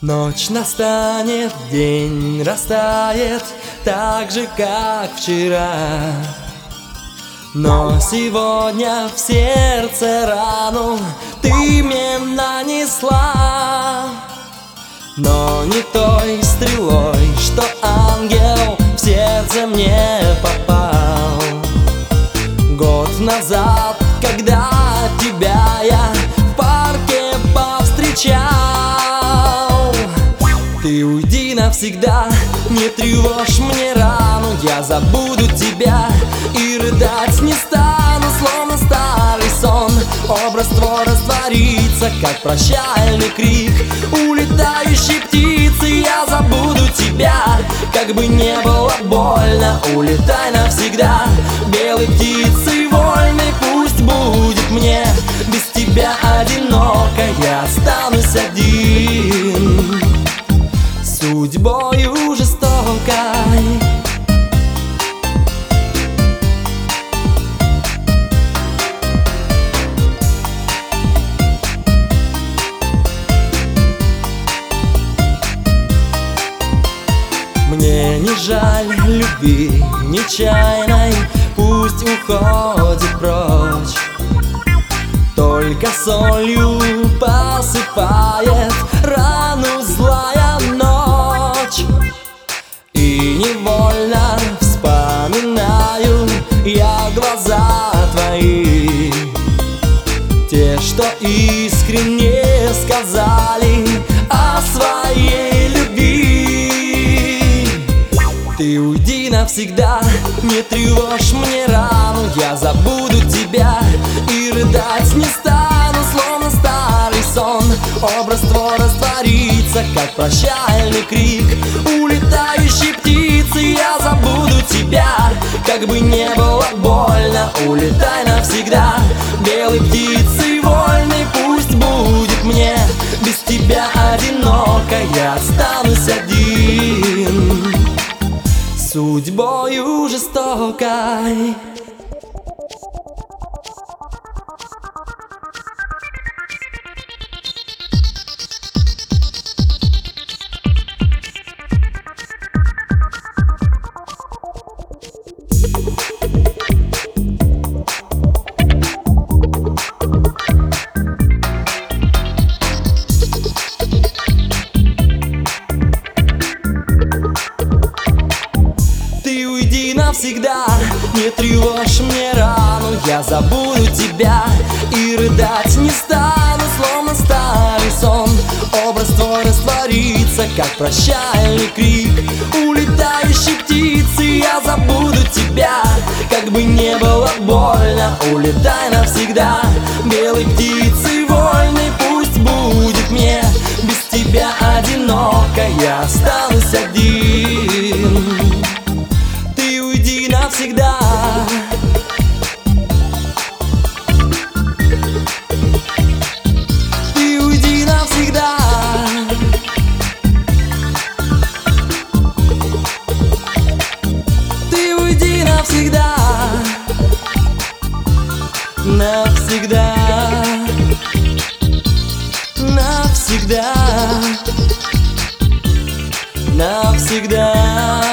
Ночь настанет, день растает, так же, как вчера. Но сегодня в сердце рану ты мне нанесла, но не той стрелой, что ангел в сердце мне попал. Год назад, когда тебя я в парке повстречал, ты уйди навсегда, не тревожь мне рану. Я забуду тебя и рыдать не стану, словно старый сон. Образ твой растворится, как прощальный крик улетающей птицы. Я забуду тебя, как бы не было больно. Улетай навсегда, белой птицей вольной. Пусть будет мне без тебя одиноко, я останусь один судьбою жестокой. Мне не жаль любви нечаянной, пусть уходит прочь. Только солью посыпает рану злая ночь. И невольно вспоминаю я глаза твои, те, что искренне сказали о своей любви. Ты уйди навсегда, не тревожь мне рану. Я забуду тебя и рыдать не стану, словно старый сон. Образ твой растворится, как прощальный крик улетающей птицы. Я забуду тебя, как бы не было больно. Улетай навсегда, белой птицей вольной. Пусть будет мне без тебя одиноко, я останусь один судьбою жестокой. Навсегда не тревожь мне рану. Я забуду тебя и рыдать не стану, словно старый сон. Образ твой растворится, как прощальный крик улетающей птицы. Я забуду тебя, как бы не было больно. Улетай навсегда, белой птицей вольной. Пусть будет мне без тебя одиноко, я останусь один навсегда. Ты уйди навсегда. Ты уйди навсегда. Навсегда. Навсегда. Навсегда.